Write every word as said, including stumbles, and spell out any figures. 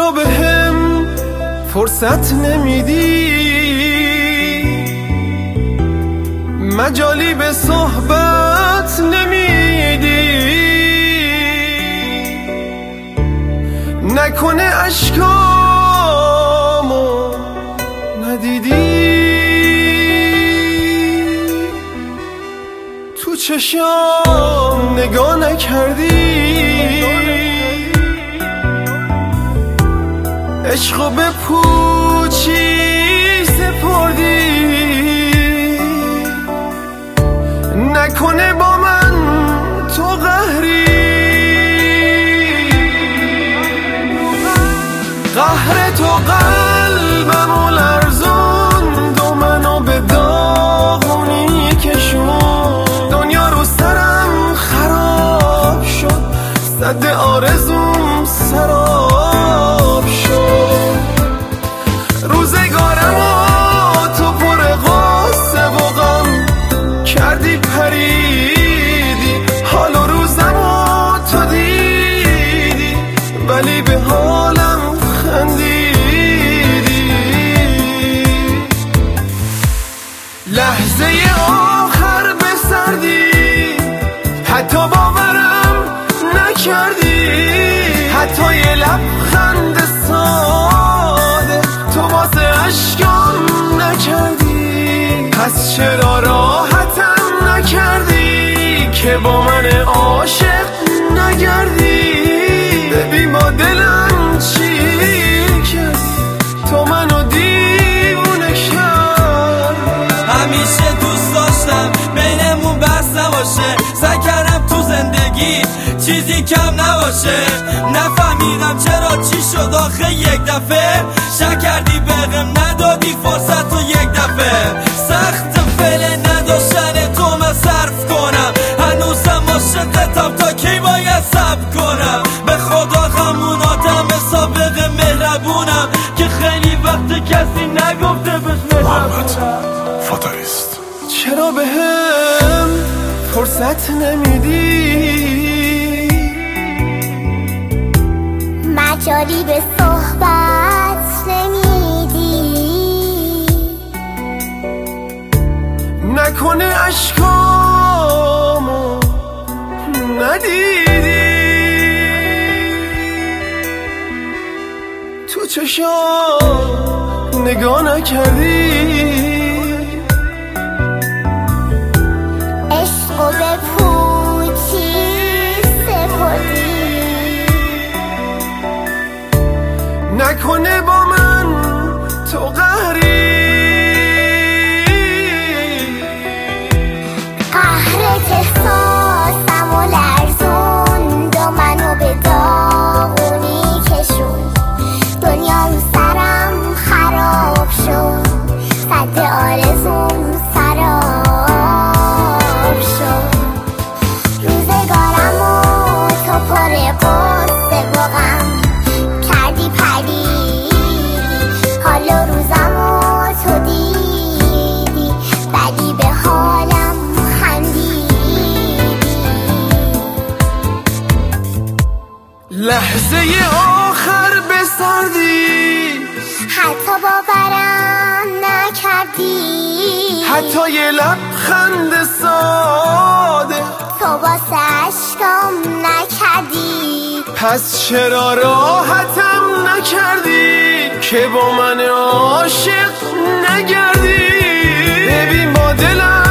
چرا به هم فرصت نمیدی؟ مجالی به صحبت نمیدی؟ نکنه اشکامو ندیدی؟ تو چشام نگاه نکردی؟ عشقو به پوچی سپردی؟ نکنه با من تو قهری؟ قهر تو قلبمو لرزوند و منو به داغونی کشوند. دنیا رو سرم خراب شد، سد آرزوم سراب شد. روزگارمو تو پر غصه و غم کردی پریدی. حال و روزمو تو دیدی ولی به حالم خندیدی. لحظه آخر به سردی حتی باورم نکردی. حتی یه لبخند ساده تو واسه عشقم نکردی. پس چرا راحتم نکردی که با من عاشق نگردی؟ ببین با دلم چی کردی، تو منو دیوونه کرد. همیشه دوست داشتم بینمون بحث نباشه، سعی کردم تو زندگی چیزی کم نباشه. نفهمیدم چرا چی شد آخه یک دفعه شک کردی بهم ندادی فرصت تو یک دفعه. سخت فعل نداشتن تو من صرف کنم، هنوزم عاشقتم تا کی باید صبر کنم. به خدا خموناتم سابق مهربونم که خیلی وقت کسی نگفته بهش مهربونم. فاتالیست چرا به هم فرصت نمیدی؟ مجالی به صحبت نمیدی؟ نکنه اشکامو ندیدی؟ تو چشام نگاه نکردی؟ عشقو به پوچی سپردی؟ نکنه با من تو قهری؟ قهرت احساسمو لرزوند و منو به داغونی کشوند. دنیا رو سرم خراب شد، سد آرزوم سراب شد. روزگارمو تو پر غصه و غم کردی پریدی. حال و روزمو تو دیدی ولی به حالم خندیدی. لحظه آخر به سردی حتی باورم نکردی. حتی یه لبخند ساده تو واسه عشقم نکردی. پس چرا راحتم نکردی که با من عاشق نگردی؟ ببین با دلم